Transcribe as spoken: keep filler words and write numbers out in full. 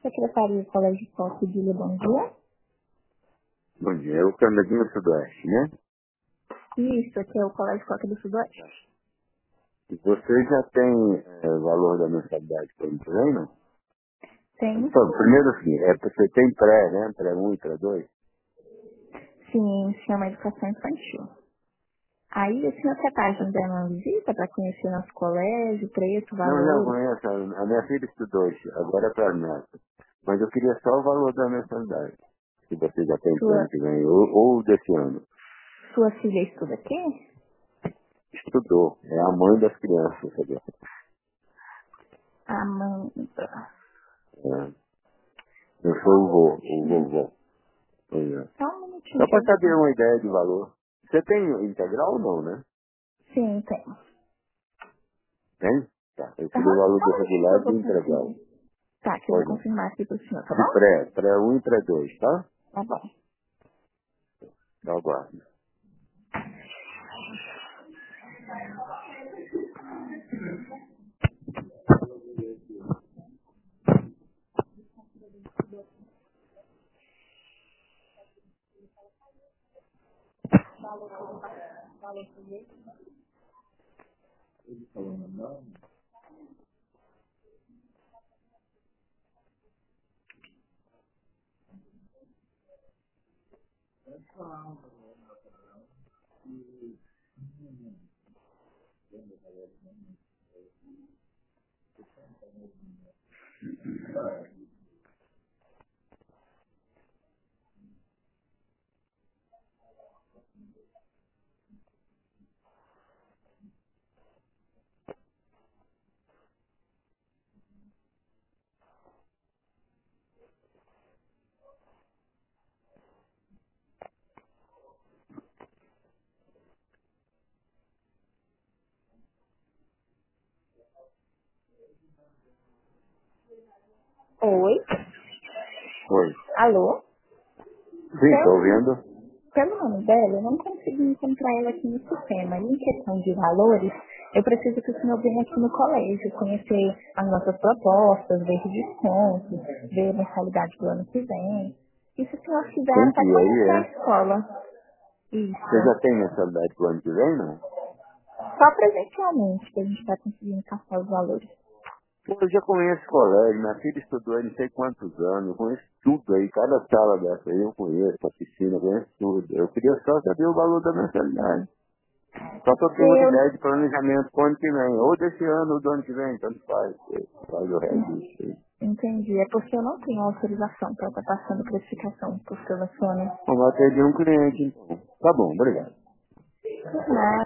Secretaria do Colégio Costa de bom dia. Bom dia, eu quero aqui no Sudoeste, né? Isso, aqui é o Colégio Costa do Sudoeste. E você já tem é, o valor da mensalidade para ano que vem, não? Tem? Então, primeiro assim, é, você tem pré, né? Pré um e pré dois? Sim, chama Educação Infantil. Aí o senhor quer estar agendando uma visita para conhecer nosso colégio, preço, Não, não, valores? conheço. A a minha filha estudou, isso, agora é para neta. Mas eu queria só o valor da mensalidade. Se você já tem para ano Sua, que vem, ou, ou desse ano. sua filha estuda aqui? Estudou, é a mãe das crianças, sabe? Amanda. É, eu sou o vô, o vovô. Pois é. Só um minutinho Só que para eu vou... saber uma ideia de valor. Você tem integral ou não, né? Sim, tem. Tem? Tá. Eu queria o Aham, valor só do um minutinho que regular eu e do vou integral. conferir. Tá, que eu vou Pois não. confirmar aqui pro senhor, tá De bom? pré, pré um e pré dois, tá? Tá bom. Eu aguardo. Oi? Oi. Alô? Sim, tô Pelo, ouvindo. pelo nome dela, eu não consegui encontrar ela aqui no sistema. E em questão de valores, eu preciso que o senhor venha aqui no colégio, conhecer as nossas propostas, ver os descontos, ver a mensalidade do ano que vem. E se o senhor quiser Tem que até ir aí, conhecer a é. escola. Você já Isso. tem mensalidade pro ano que vem, não? Só presencialmente que a gente está conseguindo caçar os valores. Pô, eu já conheço colégio, minha filha estudou aí não sei quantos anos, eu conheço tudo aí, cada sala dessa aí eu conheço, a piscina, eu conheço tudo. Eu queria só saber o valor da mensalidade. Só que eu tenho uma Eu ideia de planejamento pro ano que vem, ou desse ano ou do ano que vem, tanto faz. Faz o resto disso aí. entendi. É porque eu não tenho autorização para estar passando precificação por telefone. Vamos atender um cliente, então. Tá bom, obrigado. Nada.